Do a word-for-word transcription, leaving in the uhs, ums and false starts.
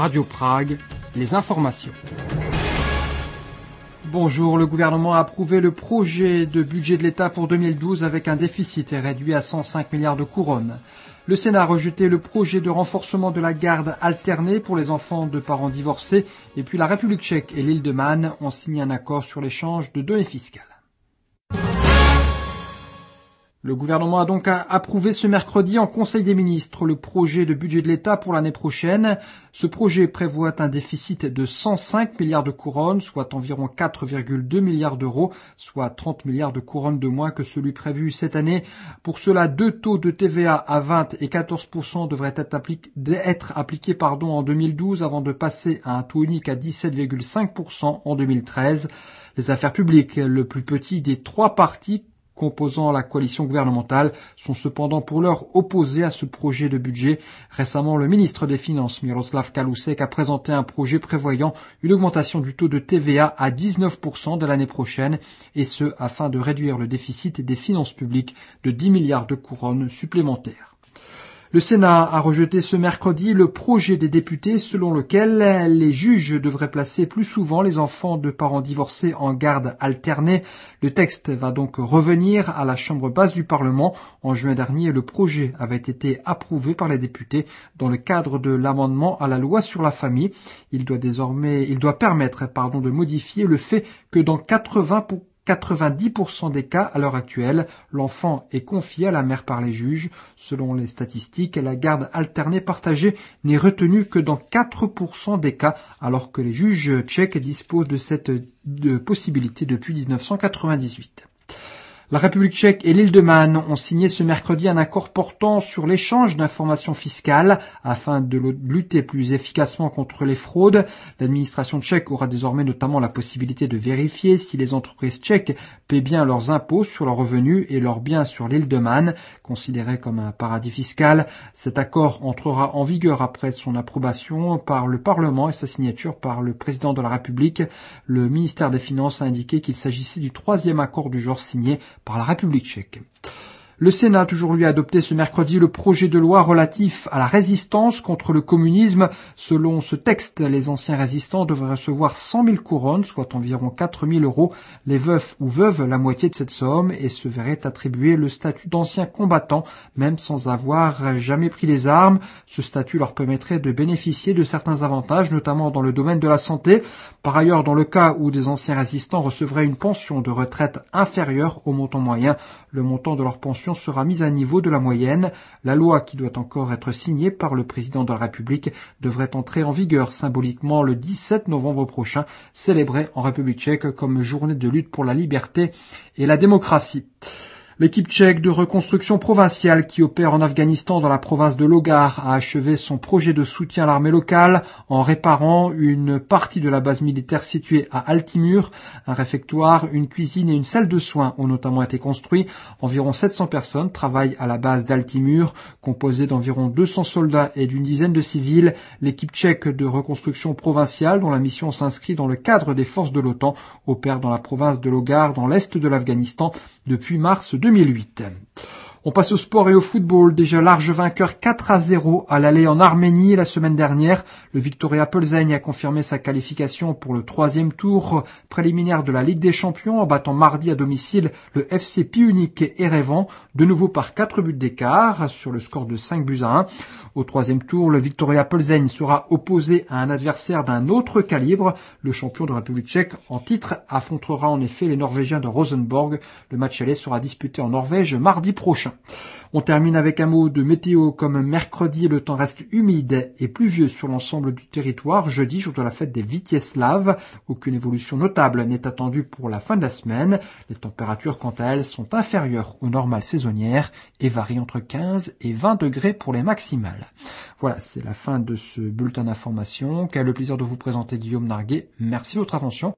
Radio Prague, les informations. Bonjour, le gouvernement a approuvé le projet de budget de l'État pour deux mille douze avec un déficit réduit à cent cinq milliards de couronnes. Le Sénat a rejeté le projet de renforcement de la garde alternée pour les enfants de parents divorcés et puis la République tchèque et l'île de Man ont signé un accord sur l'échange de données fiscales. Le gouvernement a donc approuvé ce mercredi en Conseil des ministres le projet de budget de l'État pour l'année prochaine. Ce projet prévoit un déficit de cent cinq milliards de couronnes, soit environ quatre virgule deux milliards d'euros, soit trente milliards de couronnes de moins que celui prévu cette année. Pour cela, deux taux de T V A à vingt et quatorze pour cent devraient être, appliqués, être appliqués pardon, en deux mille douze avant de passer à un taux unique à dix-sept virgule cinq pour cent en deux mille treize. Les affaires publiques, le plus petit des trois partis composant la coalition gouvernementale, sont cependant pour l'heure opposés à ce projet de budget. Récemment, le ministre des Finances, Miroslav Kalousek, a présenté un projet prévoyant une augmentation du taux de T V A à dix-neuf pour cent de l'année prochaine, et ce, afin de réduire le déficit des finances publiques de dix milliards de couronnes supplémentaires. Le Sénat a rejeté ce mercredi le projet des députés selon lequel les juges devraient placer plus souvent les enfants de parents divorcés en garde alternée. Le texte va donc revenir à la chambre basse du Parlement. En juin dernier, le projet avait été approuvé par les députés dans le cadre de l'amendement à la loi sur la famille. Il doit désormais, il doit permettre, pardon, de modifier le fait que dans quatre-vingts pour cent quatre-vingt-dix pour cent des cas à l'heure actuelle, l'enfant est confié à la mère par les juges. Selon les statistiques, la garde alternée partagée n'est retenue que dans quatre pour cent des cas, alors que les juges tchèques disposent de cette de possibilité depuis dix-neuf cent quatre-vingt-dix-huit. La République tchèque et l'île de Man ont signé ce mercredi un accord portant sur l'échange d'informations fiscales afin de lutter plus efficacement contre les fraudes. L'administration tchèque aura désormais notamment la possibilité de vérifier si les entreprises tchèques paient bien leurs impôts sur leurs revenus et leurs biens sur l'île de Man, considérée comme un paradis fiscal. Cet accord entrera en vigueur après son approbation par le Parlement et sa signature par le président de la République. Le ministère des Finances a indiqué qu'il s'agissait du troisième accord du genre signé par la République tchèque. Le Sénat a toujours lui adopté ce mercredi le projet de loi relatif à la résistance contre le communisme. Selon ce texte, les anciens résistants devraient recevoir cent mille couronnes, soit environ quatre mille euros. Les veufs ou veuves, la moitié de cette somme, et se verraient attribuer le statut d'ancien combattant, même sans avoir jamais pris les armes. Ce statut leur permettrait de bénéficier de certains avantages, notamment dans le domaine de la santé. Par ailleurs, dans le cas où des anciens résistants recevraient une pension de retraite inférieure au montant moyen, le montant de leur pension sera mise à niveau de la moyenne. La loi, qui doit encore être signée par le président de la République, devrait entrer en vigueur symboliquement le dix-sept novembre prochain, célébré en République tchèque comme journée de lutte pour la liberté et la démocratie. L'équipe tchèque de reconstruction provinciale qui opère en Afghanistan dans la province de Logar a achevé son projet de soutien à l'armée locale en réparant une partie de la base militaire située à Altimur. Un réfectoire, une cuisine et une salle de soins ont notamment été construits. Environ sept cents personnes travaillent à la base d'Altimur, composée d'environ deux cents soldats et d'une dizaine de civils. L'équipe tchèque de reconstruction provinciale, dont la mission s'inscrit dans le cadre des forces de l'OTAN, opère dans la province de Logar, dans l'est de l'Afghanistan, depuis mars deux mille huit. On passe au sport et au football. Déjà large vainqueur quatre à zéro à l'aller en Arménie la semaine dernière. Le Viktoria Plzeň a confirmé sa qualification pour le troisième tour préliminaire de la Ligue des Champions en battant mardi à domicile le F C Pionic Erevan, de nouveau par quatre buts d'écart sur le score de cinq buts à un. Au troisième tour, le Viktoria Plzeň sera opposé à un adversaire d'un autre calibre. Le champion de République tchèque en titre affrontera en effet les Norvégiens de Rosenborg. Le match aller sera disputé en Norvège mardi prochain. On termine avec un mot de météo. Comme mercredi, le temps reste humide et pluvieux sur l'ensemble du territoire. Jeudi, jour de la fête des Vitieslav. Aucune évolution notable n'est attendue pour la fin de la semaine. Les températures, quant à elles, sont inférieures aux normales saisonnières et varient entre quinze et vingt degrés pour les maximales. Voilà, c'est la fin de ce bulletin d'information qu'a le plaisir de vous présenter Guillaume Narguet. Merci de votre attention.